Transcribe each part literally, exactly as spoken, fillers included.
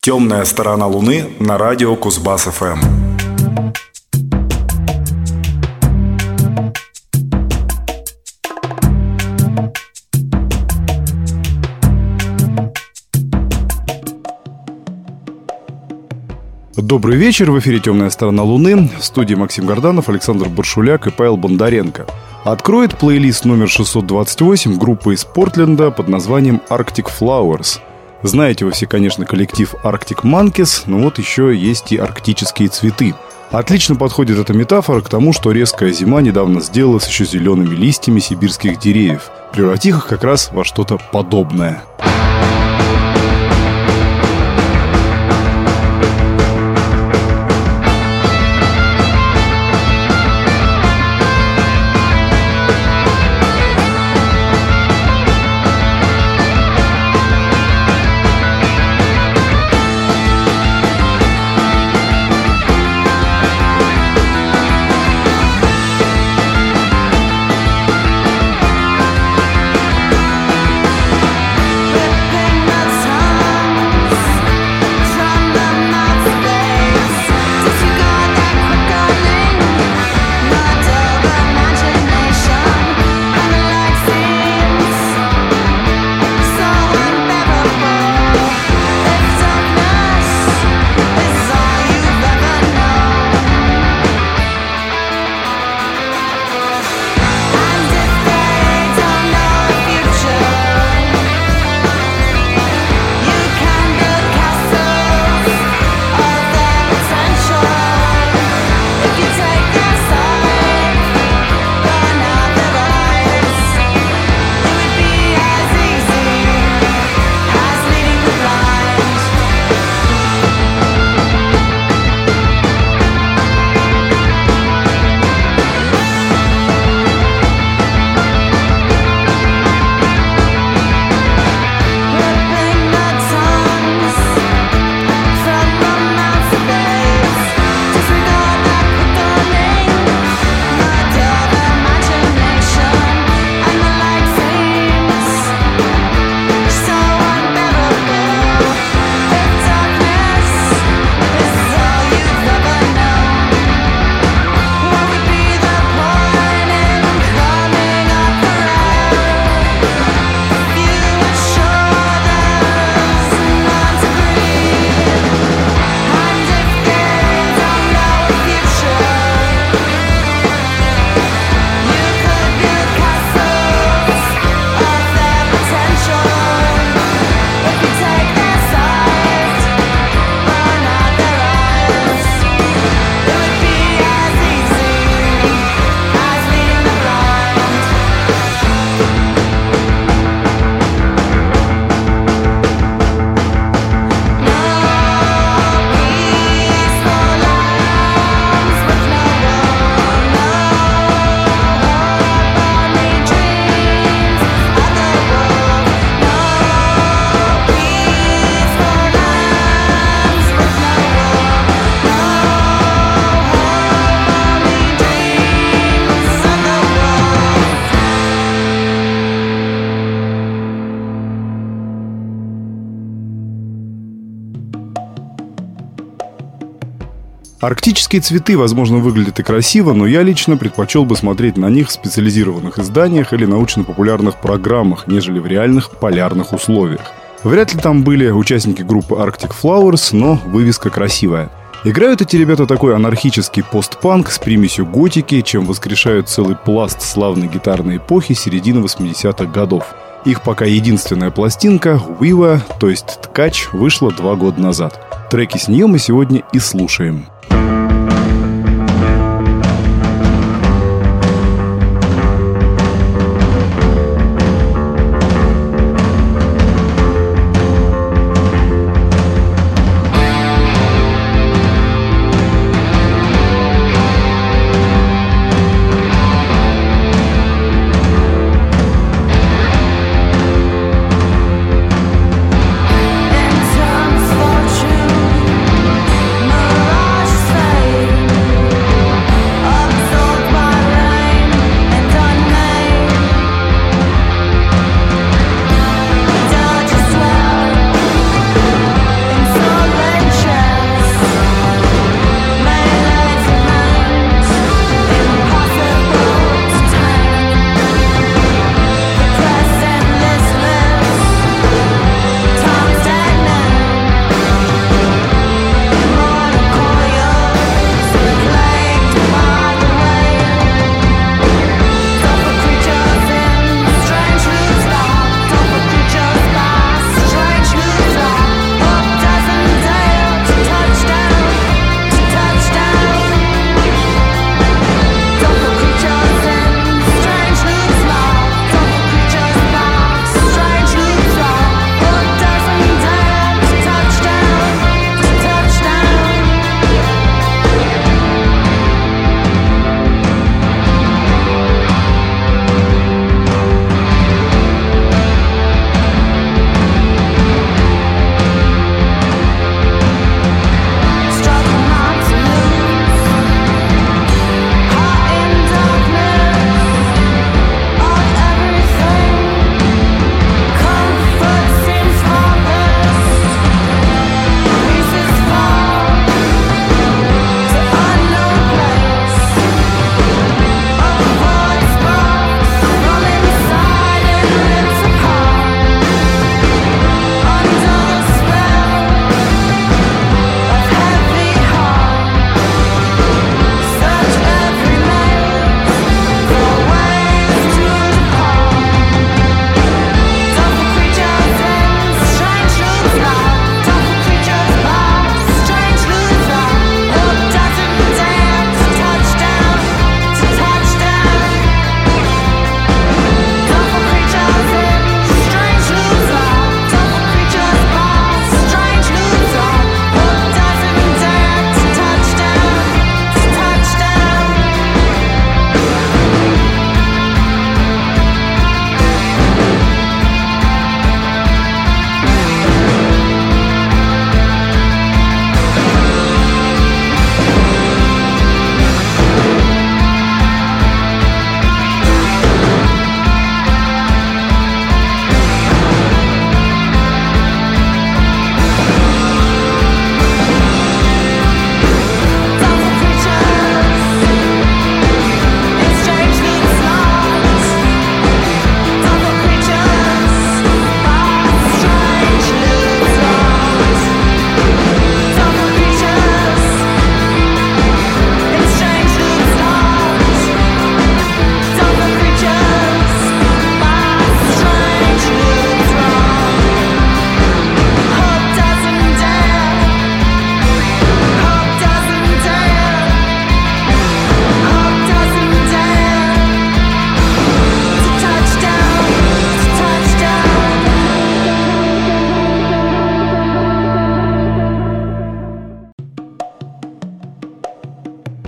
«Темная сторона Луны» на радио Кузбасс-ФМ. Добрый вечер, в эфире «Темная сторона Луны», в студии Максим Горданов, Александр Баршуляк и Павел Бондаренко. Откроет плейлист номер шестьсот двадцать восемь группа из Портленда под названием Arctic Flowers. Знаете вы все, конечно, коллектив Arctic Monkeys, но вот еще есть и арктические цветы. Отлично подходит эта метафора к тому, что резкая зима недавно сделалась еще зелеными листьями сибирских деревьев, превратив их как раз во что-то подобное. Арктические цветы, возможно, выглядят и красиво, но я лично предпочел бы смотреть на них в специализированных изданиях или научно-популярных программах, нежели в реальных полярных условиях. Вряд ли там были участники группы Arctic Flowers, но вывеска красивая. Играют эти ребята такой анархический постпанк с примесью готики, чем воскрешают целый пласт славной гитарной эпохи середины восьмидесятых годов. Их пока единственная пластинка «Weaver», то есть «Ткач», вышла два года назад. Треки с нее мы сегодня и слушаем. Mirage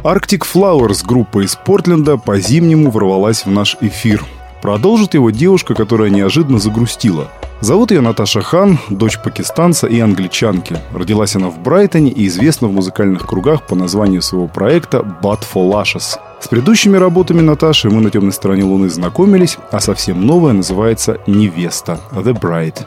Arctic Flowers, группа из Портленда, по-зимнему ворвалась в наш эфир. Продолжит его девушка, которая неожиданно загрустила. Зовут ее Наташа Хан, дочь пакистанца и англичанки. Родилась она в Брайтоне и известна в музыкальных кругах по названию своего проекта «But for Lashes». С предыдущими работами Наташи мы на темной стороне Луны знакомились, а совсем новая называется «Невеста» – «The Bride».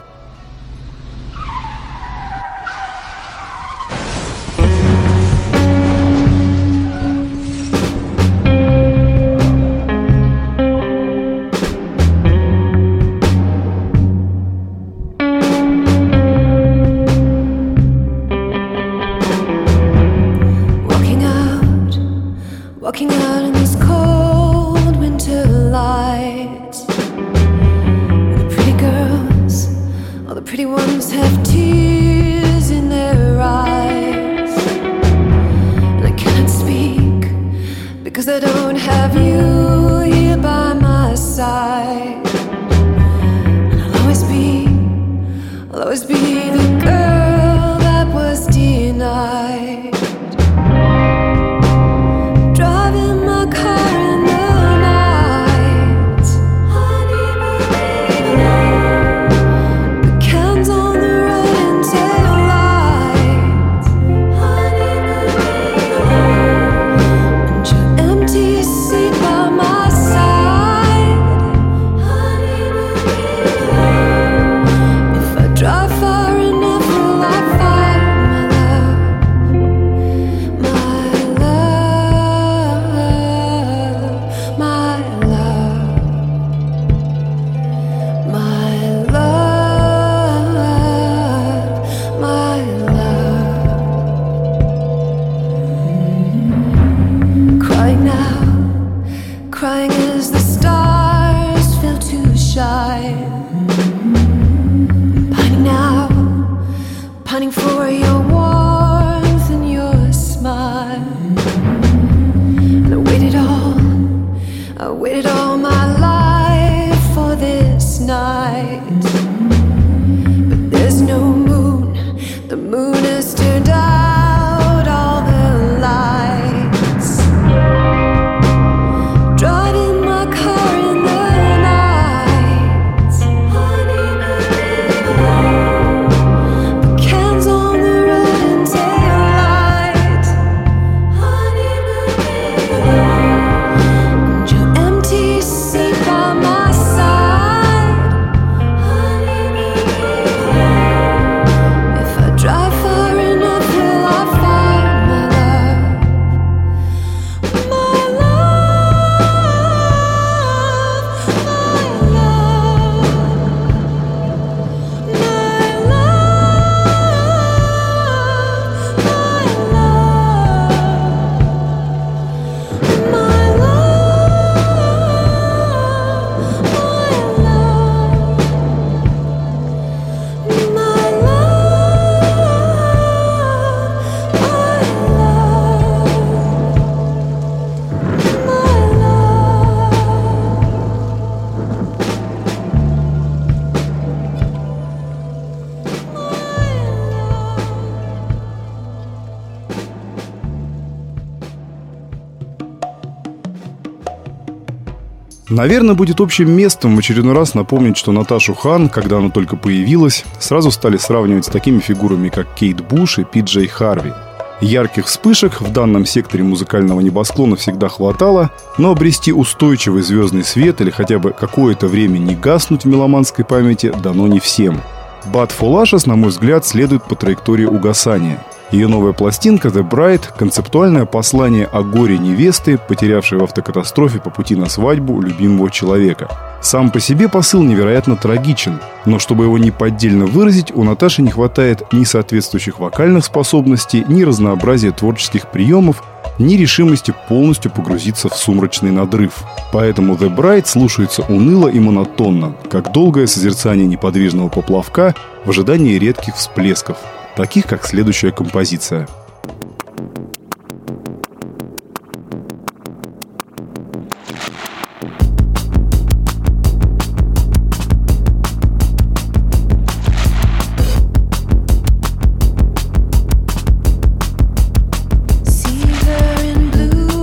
Walking out in this cold winter light, the pretty girls, all the pretty ones have tears in their eyes, and I can't speak because I don't have you here by my side. And I'll always be, I'll always be the girl that was denied. Crying as the stars fail to shine, pining now, pining for your warmth and your smile. And I waited all, I waited all my life for this night. But there's no moon, the moon has turned out all the lights. Наверное, будет общим местом в очередной раз напомнить, что Наташу Хан, когда она только появилась, сразу стали сравнивать с такими фигурами, как Кейт Буш и Пи Джей Харви. Ярких вспышек в данном секторе музыкального небосклона всегда хватало, но обрести устойчивый звездный свет или хотя бы какое-то время не гаснуть в меломанской памяти дано не всем. But for Lashes, на мой взгляд, следует по траектории угасания. Ее новая пластинка «The Bride» – концептуальное послание о горе невесты, потерявшей в автокатастрофе по пути на свадьбу любимого человека. Сам по себе посыл невероятно трагичен, но чтобы его неподдельно выразить, у Наташи не хватает ни соответствующих вокальных способностей, ни разнообразия творческих приемов, ни решимости полностью погрузиться в сумрачный надрыв. Поэтому «The Bride» слушается уныло и монотонно, как долгое созерцание неподвижного поплавка в ожидании редких всплесков, таких как следующая композиция. See her in blue.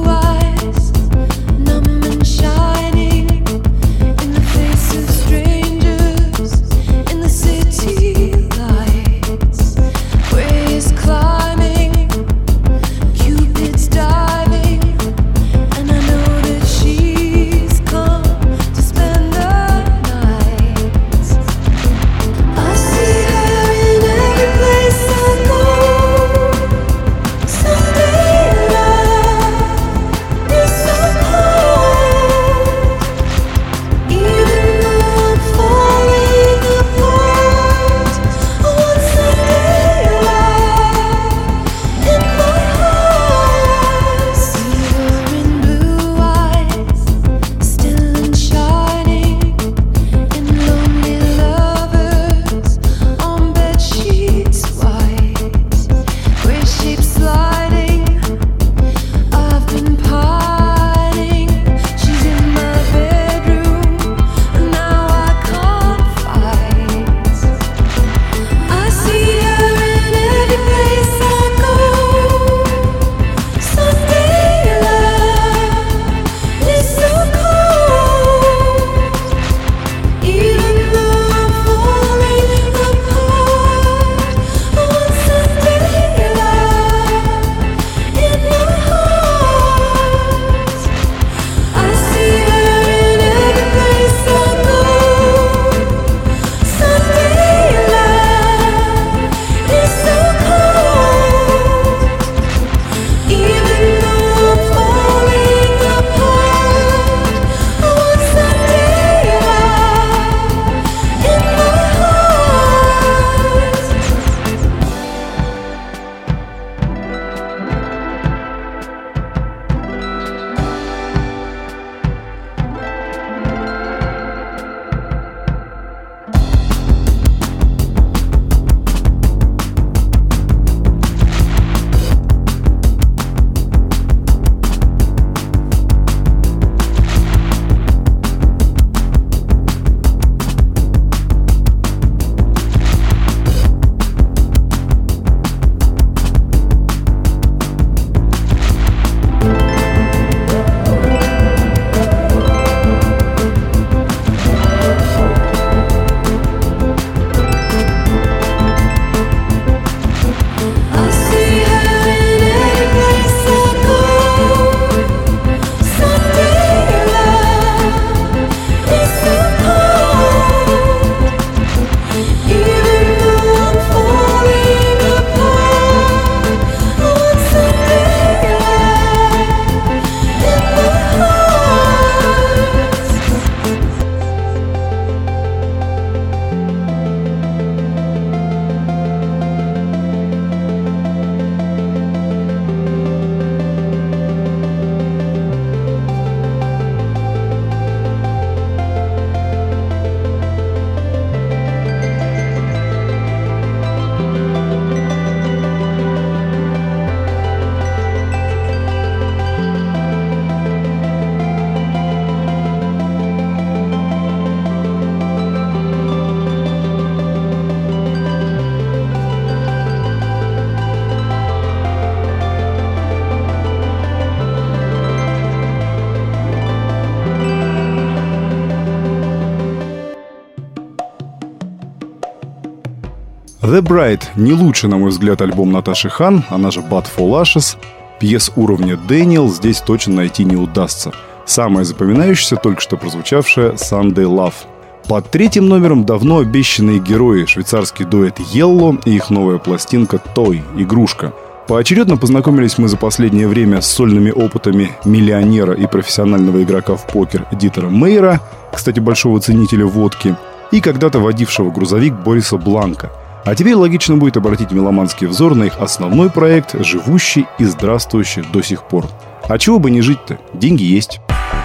The Bride – не лучший, на мой взгляд, альбом Наташи Хан, она же Bad for Lashes. Пьес уровня Дэниел здесь точно найти не удастся. Самое запоминающееся только что прозвучавшее Sunday Love. Под третьим номером давно обещанные герои, швейцарский дуэт Yellow и их новая пластинка Toy – игрушка. Поочередно познакомились мы за последнее время с сольными опытами миллионера и профессионального игрока в покер Дитера Мейера, кстати, большого ценителя водки, и когда-то водившего грузовик Бориса Бланка. А теперь логично будет обратить меломанский взор на их основной проект, живущий и здравствующий до сих пор. А чего бы не жить-то? Деньги есть.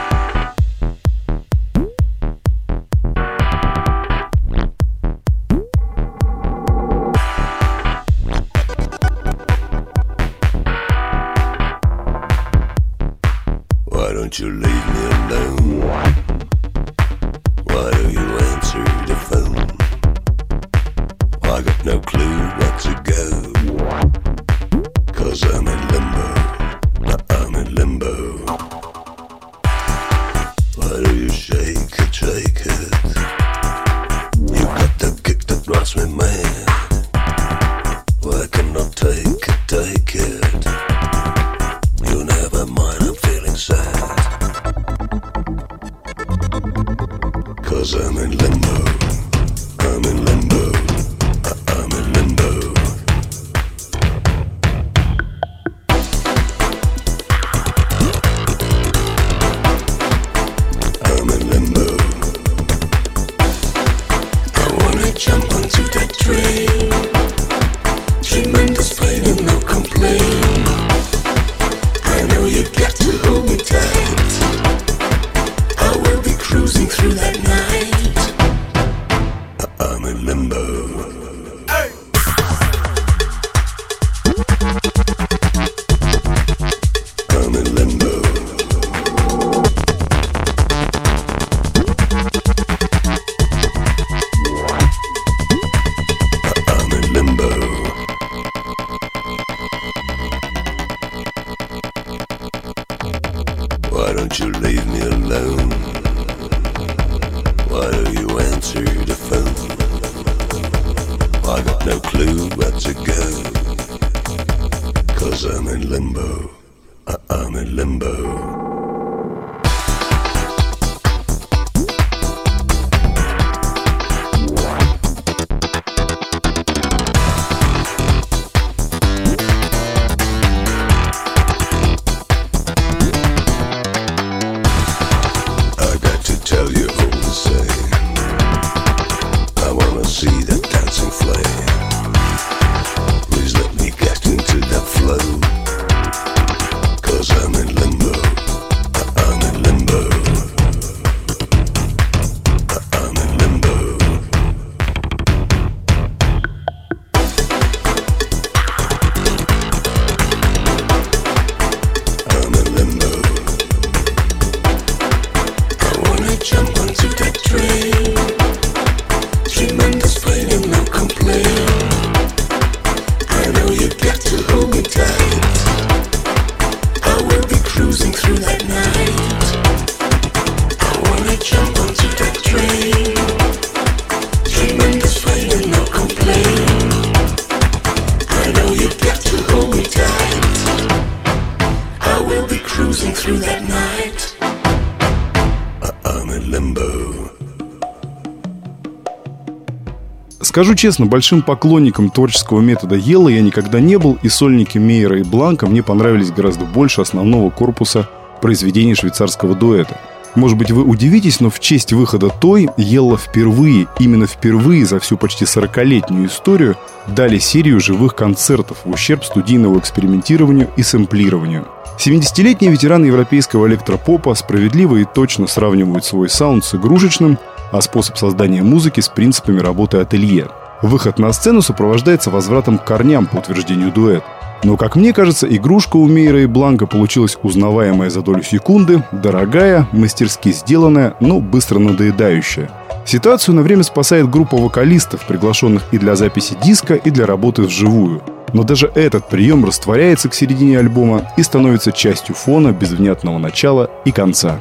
Don't you leave me alone? Why do you answer the phone? I got no clue where to go, 'cause I'm in limbo, I'm in limbo. Why do you shake it, shake it? You got the kick that drives me mad. Why can I take it, take it? You never mind, I'm feeling sad, 'cause I'm in limbo, I'm in limbo, I'm in limbo. I'm in limbo. I wanna jump onto that train, tremendous pain and no complaint. I know you got to hold me tight. I will be cruising through that night. I'm in limbo. Hey! I'm in limbo. I'm in limbo. Why don't you leave me alone? Why do you answer the phone? I got no clue where to go, 'cause I'm in limbo, I'm in limbo. Tell you all the same, I wanna see that dancing flame. Please let me get into that flow, 'cause I'm in limbo, I'm in limbo, I'm in limbo. I'm in limbo. Jump onto that train, tremendous pain and no complaint. I know you got to hold me tight. I will be cruising through that night. I wanna jump onto that train, tremendous pain and no complaint. I know you got to hold me tight. I will be cruising through that night. I'm in limbo. Скажу честно, большим поклонником творческого метода Yellow я никогда не был, и сольники Мейера и Бланка мне понравились гораздо больше основного корпуса произведений швейцарского дуэта. Может быть, вы удивитесь, но в честь выхода Toy Yellow впервые, именно впервые за всю почти сорокалетнюю историю дали серию живых концертов в ущерб студийному экспериментированию и сэмплированию. семидесятилетние ветераны европейского электропопа справедливо и точно сравнивают свой саунд с игрушечным, а способ создания музыки с принципами работы ателье. Выход на сцену сопровождается возвратом к корням, по утверждению дуэта. Но, как мне кажется, игрушка у Мейера и Бланка получилась узнаваемая за долю секунды, дорогая, мастерски сделанная, но быстро надоедающая. Ситуацию на время спасает группа вокалистов, приглашенных и для записи диска, и для работы вживую. Но даже этот прием растворяется к середине альбома и становится частью фона без внятного начала и конца.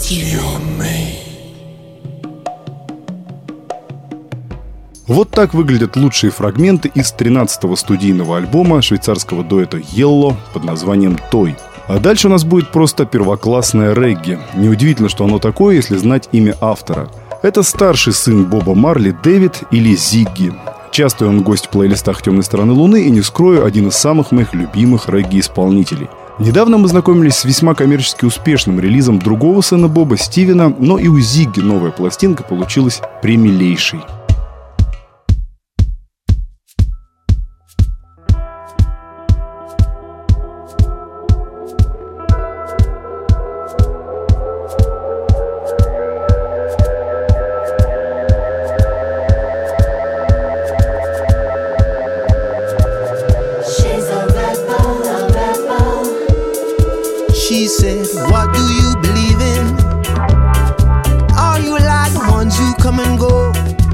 you and me. Вот так выглядят лучшие фрагменты из тринадцатого студийного альбома швейцарского дуэта Yellow под названием «Той». А дальше у нас будет просто первоклассное регги. Неудивительно, что оно такое, если знать имя автора. Это старший сын Боба Марли Дэвид или Зигги. Частый он гость в плейлистах «Темной стороны Луны» и, не скрою, один из самых моих любимых регги-исполнителей. Недавно мы знакомились с весьма коммерчески успешным релизом другого сына Боба, Стивена, но и у Зигги новая пластинка получилась премилейшей. She said, what do you believe in? Are you like the ones who come and go?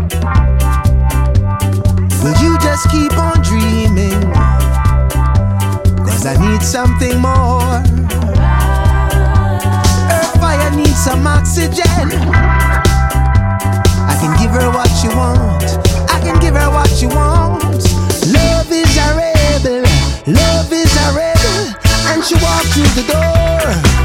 Will you just keep on dreaming? Cause I need something more. Earth fire needs some oxygen. I can give her what she wants. I can give her what she wants. Love is a rebel. Love is a rebel. And she walked through the door.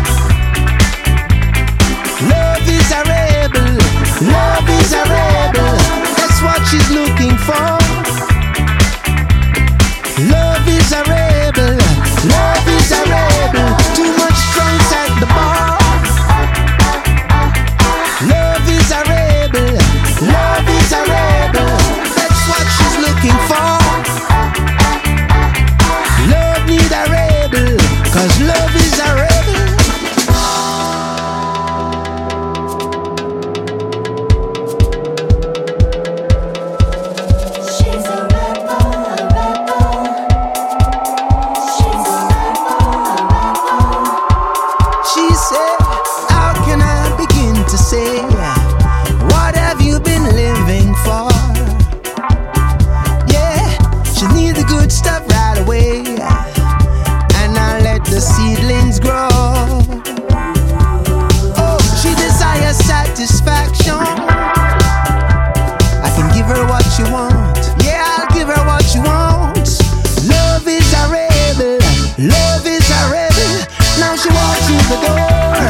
Love is a rebel. Love is a rebel. That's what she's looking for. Love is a rebel. Love is a rebel. Too much drunks at the bar. Love is a rebel. Love is a rebel. That's what she's looking for. Love need a rebel. Cause love is a rebel. She's a rebel, a rebel. She's a rebel, a rebel. She said, how can I begin to say, what have you been living for? Yeah, she needs the good stuff right away, and I let the seedlings grow. Oh, she desires satisfaction. I can give her what she wants. Yeah, I'll give her what she wants. Love is a rebel. Love is a rebel. Now she walks through the door.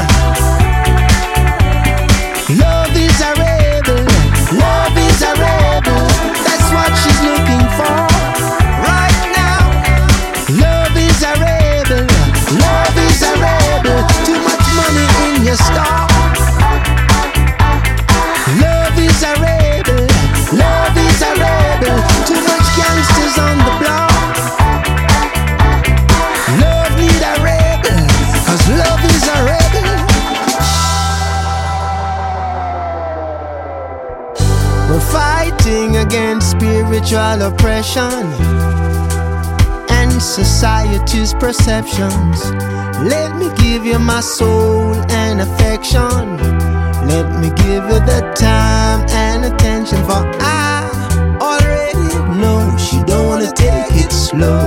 Love is a rebel. Love is a rebel. That's what she's looking for right now. Love is a rebel. Love is a rebel. Too much money in your stock. Love is a rebel. Love is a rebel. Too much gangsters on the block. Love need a rebel. Cause love is a rebel. We're fighting against spiritual oppression and society's perceptions. Let me give you my soul and affection. Let me give you the time and attention. For I already know she don't wanna take it slow.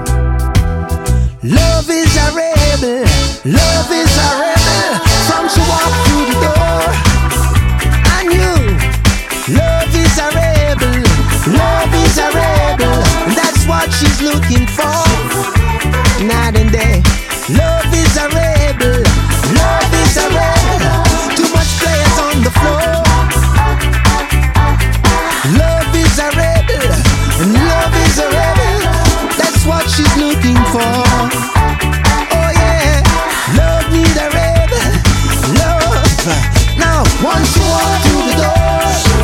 Love is a rebel. Love is a rebel. From she walked through the door, I knew. Love is a rebel. Love is a rebel. That's what she's looking for. Night and day. Love is a rebel. Love is a rebel. Too much players on the floor. Love is a rebel. And love is a rebel. That's what she's looking for. Oh yeah. Love need a rebel. Love. Now once you walk through the door,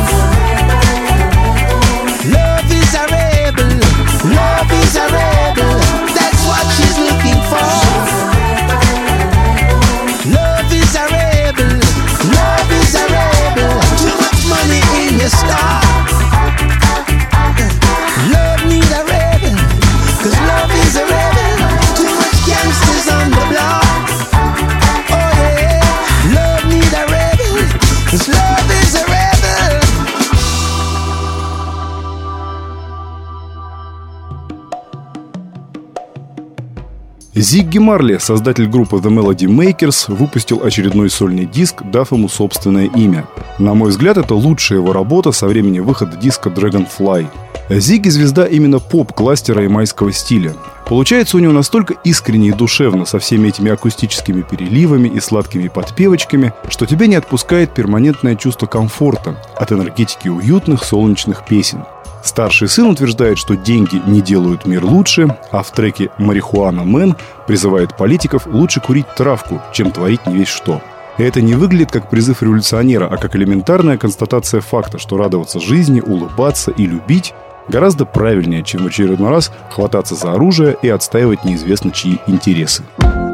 love is a rebel. Love is a rebel. That's what she's looking for. Love is a rebel. Love is a rebel. Too much money in your stock. Love need a rebel. Cause love is a rebel. Too much gangsters on the block. Oh yeah. Love need a rebel. Cause love is a rebel. Зигги Марли, создатель группы The Melody Makers, выпустил очередной сольный диск, дав ему собственное имя. На мой взгляд, это лучшая его работа со времени выхода диска Dragonfly. Зигги – звезда именно поп-кластера и майского стиля. Получается у него настолько искренне и душевно со всеми этими акустическими переливами и сладкими подпевочками, что тебя не отпускает перманентное чувство комфорта от энергетики уютных солнечных песен. Старший сын утверждает, что деньги не делают мир лучше, а в треке «Марихуана Мэн» призывает политиков лучше курить травку, чем творить не весь что. И это не выглядит как призыв революционера, а как элементарная констатация факта, что радоваться жизни, улыбаться и любить гораздо правильнее, чем в очередной раз хвататься за оружие и отстаивать неизвестно чьи интересы.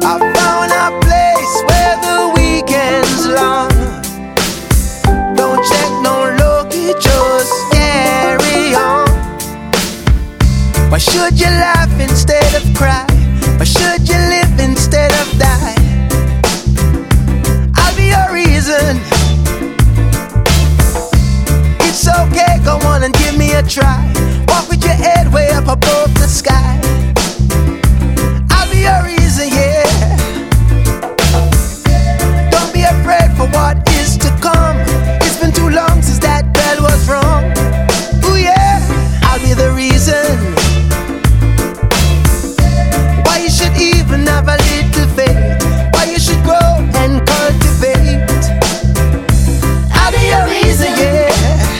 Why should you laugh instead of cry? Why should you live instead of die? I'll be your reason. It's okay, go on and give me a try. Walk with your head way up above the sky. I'll be your reason, yeah. Don't be afraid for what is to come. It's been too long since that bell was rung. Ooh yeah, I'll be the reason. Even have a little faith, why you should grow and cultivate. I'll be your reason, yeah.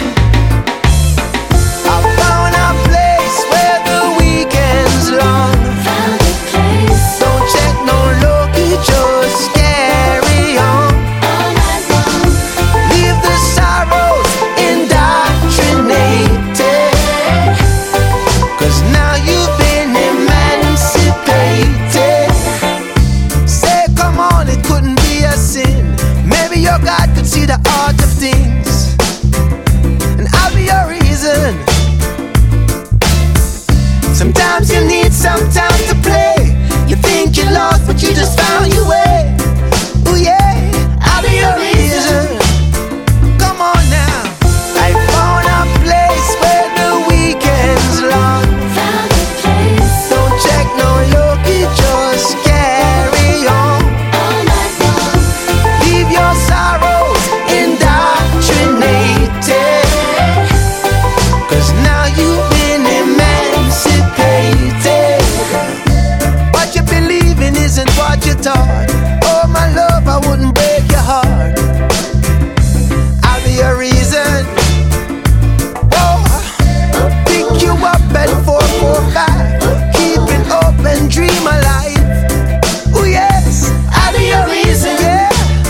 I found a place where the weekend's long. Found a place. Don't check no luggage, just carry on. All night long. Leave the sorrows indoctrinated, 'cause now you've been emancipated. Your God could see the art of things, and I'll be your reason. Sometimes you need some time to play. You think you're lost, but you just found your way. Ooh yeah, I'll be your reason. Come on now. I found a place where the weekend's long. Found a place. Don't check no luggage, just carry on. All night long. Leave your sorrows indoctrinated, 'cause now you've been emancipated. What you believe in isn't what you're taught. Oh my love, I wouldn't break your heart. I'll be your reason. Whoa. Pick you up at four four five. Keep it open, dream alive. Oh yes, I'll be your reason, yeah.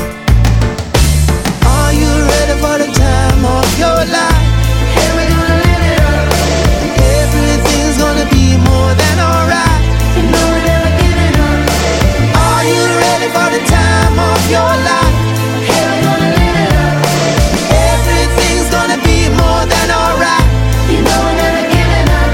For the time of your life, and we're gonna live it up. Everything's gonna be more than alright. You know we're never giving up. Are you ready for the time of your life? And we're gonna live it up. Everything's gonna be more than alright. You know we're never giving up.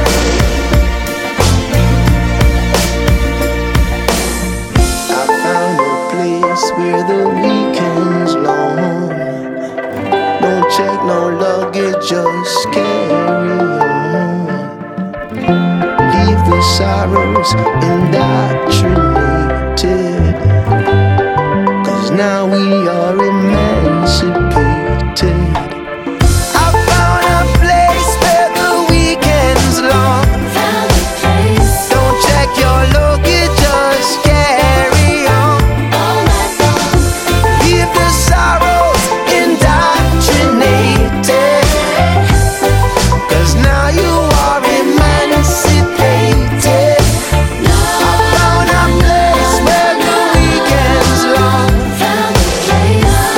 I found a place where the weekend's long. Don't check no luggage, just carry on. Leave the sorrows indoctrinated, 'cause now we are emancipated. I found a place where the weekend's long. Found a place. Don't check your luggage, just carry on. All night long. Leave the sorrows indoctrinated, 'cause now you are emancipated. I found a place where the weekend's long. Found a place.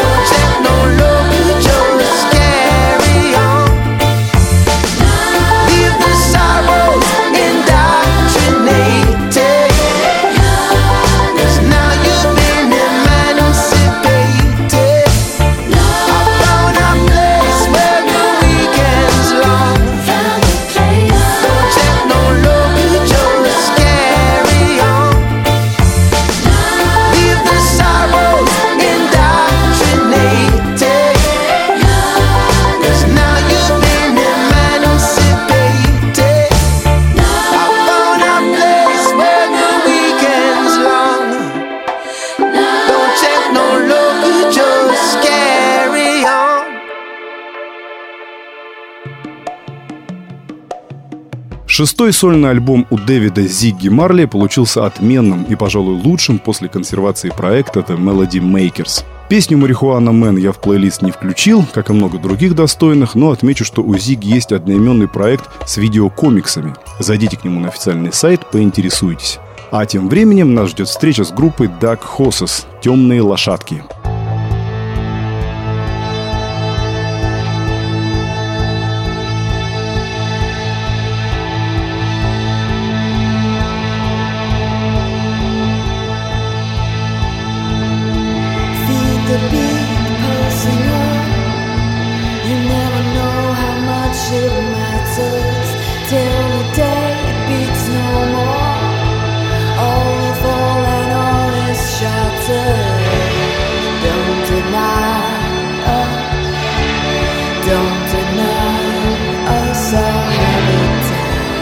Шестой сольный альбом у Дэвида Зигги Марли получился отменным и, пожалуй, лучшим после консервации проекта The Melody Makers. Песню «Marijuana Man» я в плейлист не включил, как и много других достойных, но отмечу, что у Зигги есть одноименный проект с видеокомиксами. Зайдите к нему на официальный сайт, поинтересуйтесь. А тем временем нас ждет встреча с группой Dark Horses – «Темные лошадки». The beat pulsing on. You never know how much it matters till the day it beats no more. All is all and all is shattered. Don't deny us. Don't deny us our habitat.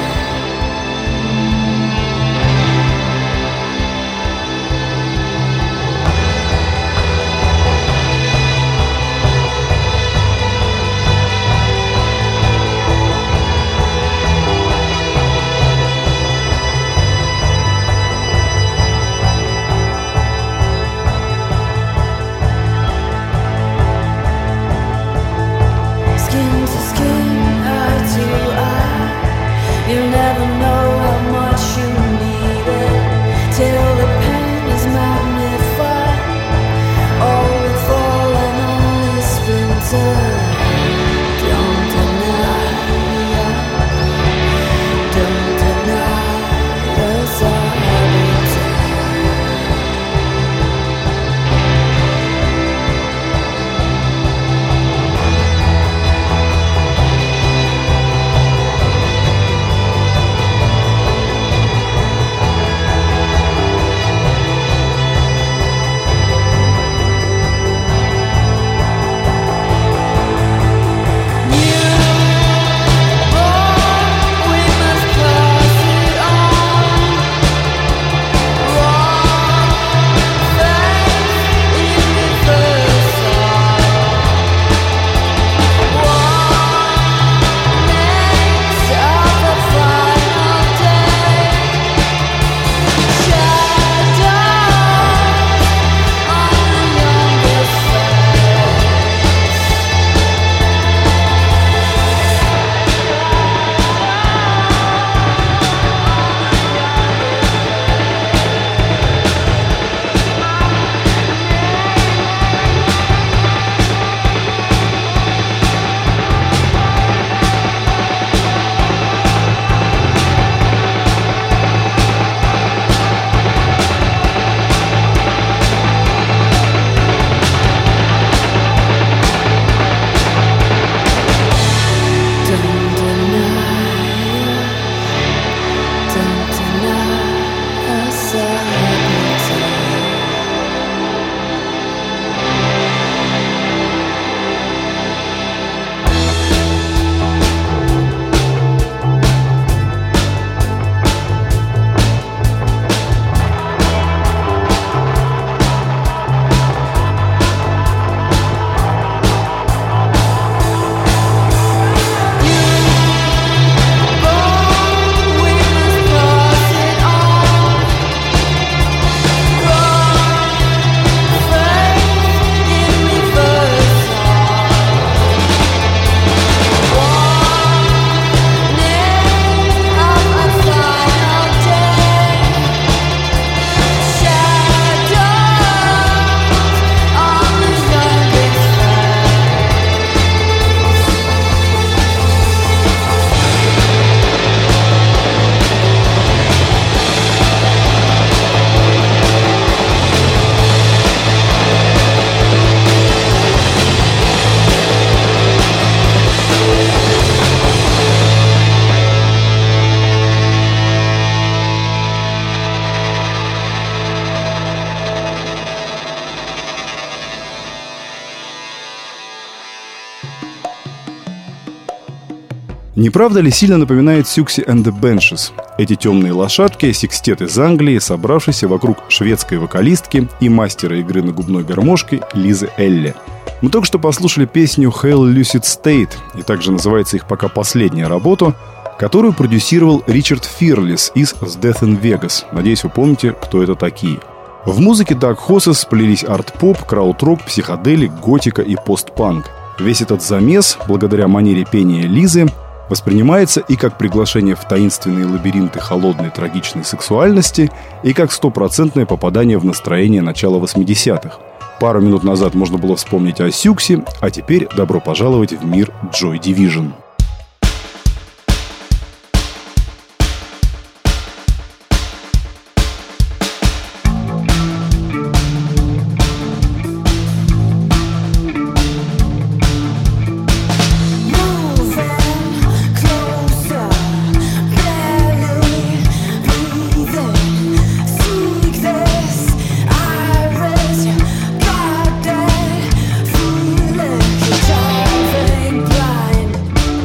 Не правда ли сильно напоминает Siouxsie and the Banshees? Эти темные лошадки – секстет из Англии, собравшийся вокруг шведской вокалистки и мастера игры на губной гармошке Лизы Элли. Мы только что послушали песню «Hail Lucid State», и также называется их пока последняя работа, которую продюсировал Ричард Фирлис из «С Death in Vegas». Надеюсь, вы помните, кто это такие. В музыке Dark Horses сплелись арт-поп, крауд-рок, психоделик, готика и постпанк. Весь этот замес, благодаря манере пения Лизы, воспринимается и как приглашение в таинственные лабиринты холодной трагичной сексуальности, и как стопроцентное попадание в настроение начала восьмидесятых. Пару минут назад можно было вспомнить о Сюксе, а теперь добро пожаловать в мир Joy Division. Driving blind.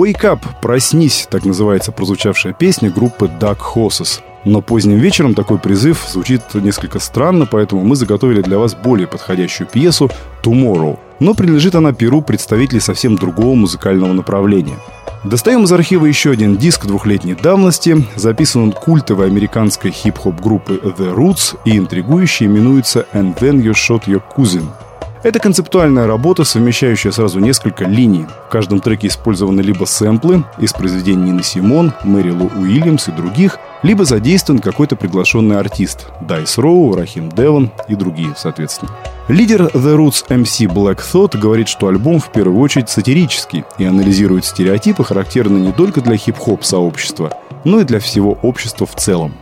«Wake up», «Проснись» — так называется прозвучавшая песня группы Dark Horses. Но поздним вечером такой призыв звучит несколько странно, поэтому мы заготовили для вас более подходящую пьесу «Tomorrow». Но принадлежит она перу представителей совсем другого музыкального направления. Достаем из архива еще один диск двухлетней давности. Записан он культовой американской хип-хоп группы The Roots и интригующе именуется «And Then You Shot Your Cousin». Это концептуальная работа, совмещающая сразу несколько линий. В каждом треке использованы либо сэмплы из произведений Нины Симон, Мэри Лу Уильямс и других, либо задействован какой-то приглашенный артист – Дайс Роу, Рахим Девон и другие, соответственно. Лидер The Roots эм си Black Thought говорит, что альбом в первую очередь сатирический и анализирует стереотипы, характерные не только для хип-хоп сообщества, но и для всего общества в целом.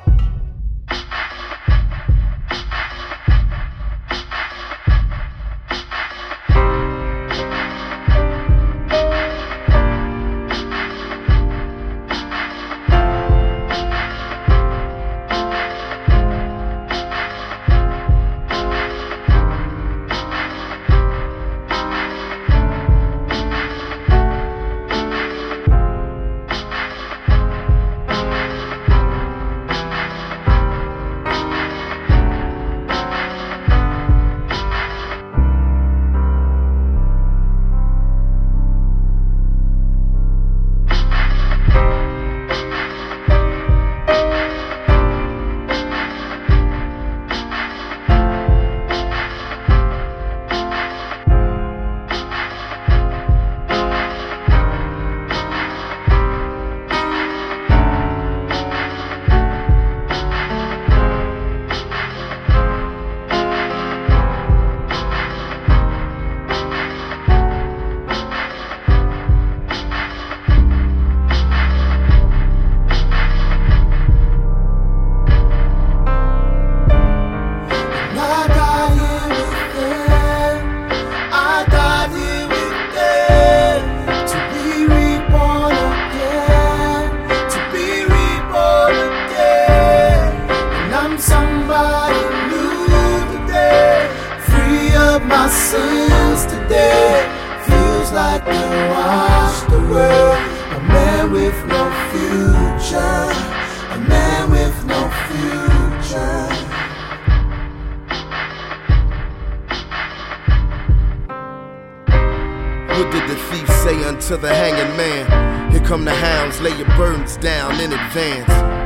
To the hanging man, here come the hounds, lay your burdens down in advance.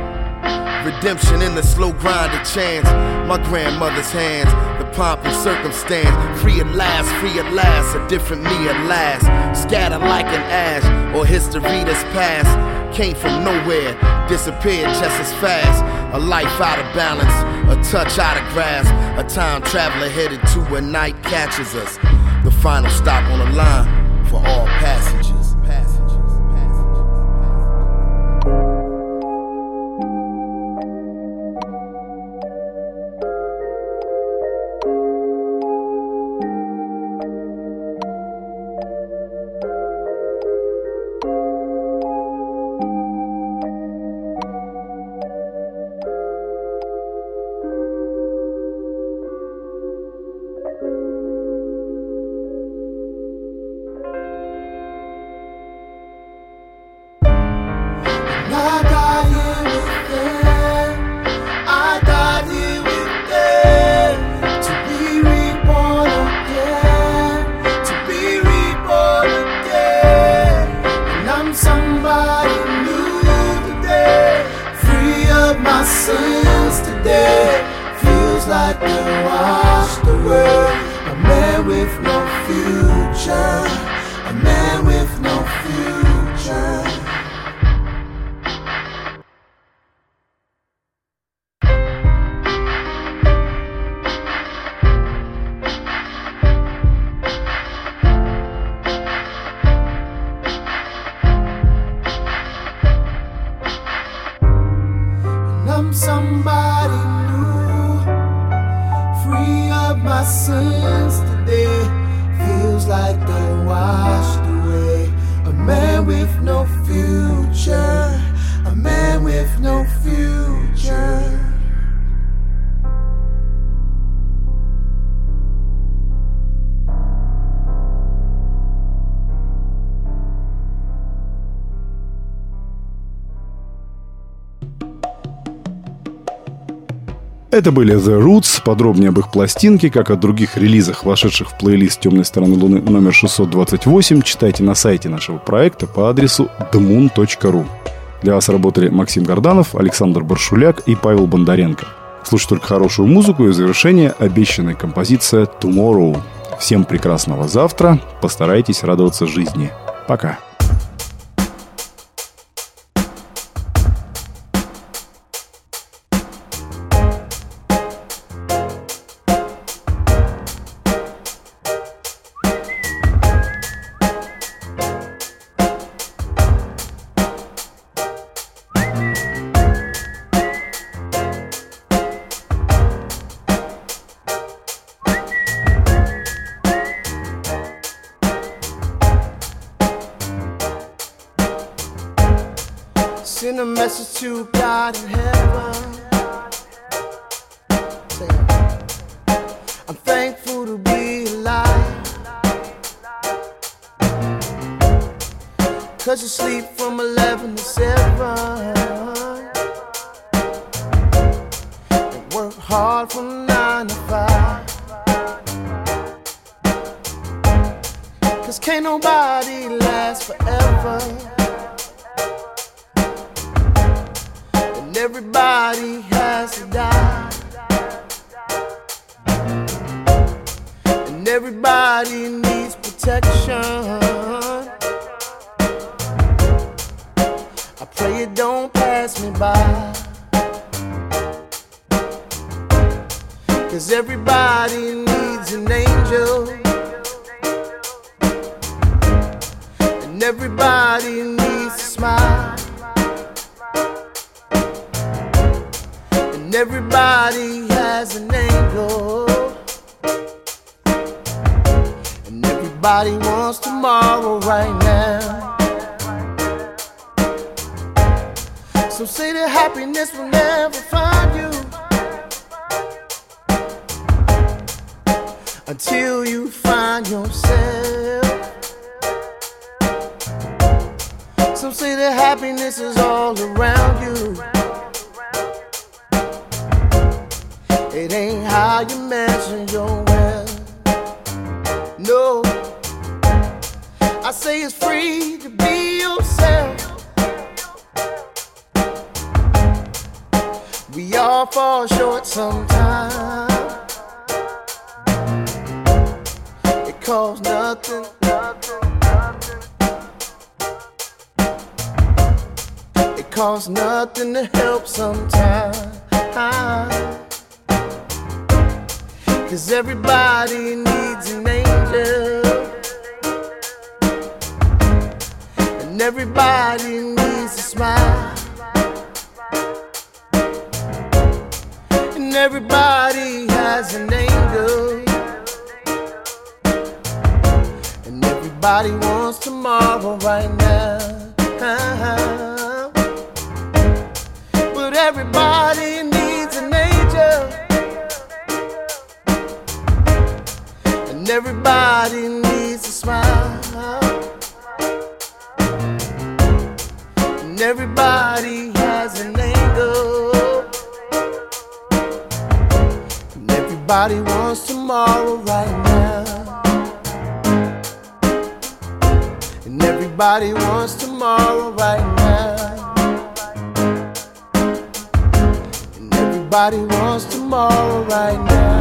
Redemption in the slow grind of chance, my grandmother's hands, the pomp and circumstance. Free at last, free at last, a different me at last. Scattered like an ash, or history that's past. Came from nowhere, disappeared just as fast. A life out of balance, a touch out of grasp. A time traveler headed to where night catches us. The final stop on the line for all passengers. Это были The Roots. Подробнее об их пластинке, как о других релизах, вошедших в плейлист «Темной стороны Луны» номер шестьсот двадцать восемь, читайте на сайте нашего проекта по адресу ди мун точка ру. Для вас работали Максим Горданов, Александр Баршуляк и Павел Бондаренко. Слушайте только хорошую музыку, и в завершение обещанная композиция «Tomorrow». Всем прекрасного завтра. Постарайтесь радоваться жизни. Пока. Send a message to God in heaven. Say, I'm thankful to be alive. Cause you sleep from eleven to seven and work hard from nine to five. Cause can't nobody last forever. Everybody has to die, and everybody needs protection. I pray it don't pass me by, cause everybody needs an angel, and everybody needs a smile. Everybody has an angle, and everybody wants tomorrow right now. So say that happiness will never find you until you find yourself. So say that happiness is all around you. It ain't how you measure your wealth. No, I say it's free to be yourself. We all fall short sometimes. It costs nothing, nothing, nothing. It costs nothing to help sometimes. Cause everybody needs an angel, and everybody needs a smile, and everybody has an angel, and everybody wants tomorrow right now. But everybody needs an angel, and everybody needs a smile, and everybody has an angle, and everybody wants tomorrow right now, and everybody wants tomorrow right now, and everybody wants tomorrow right now.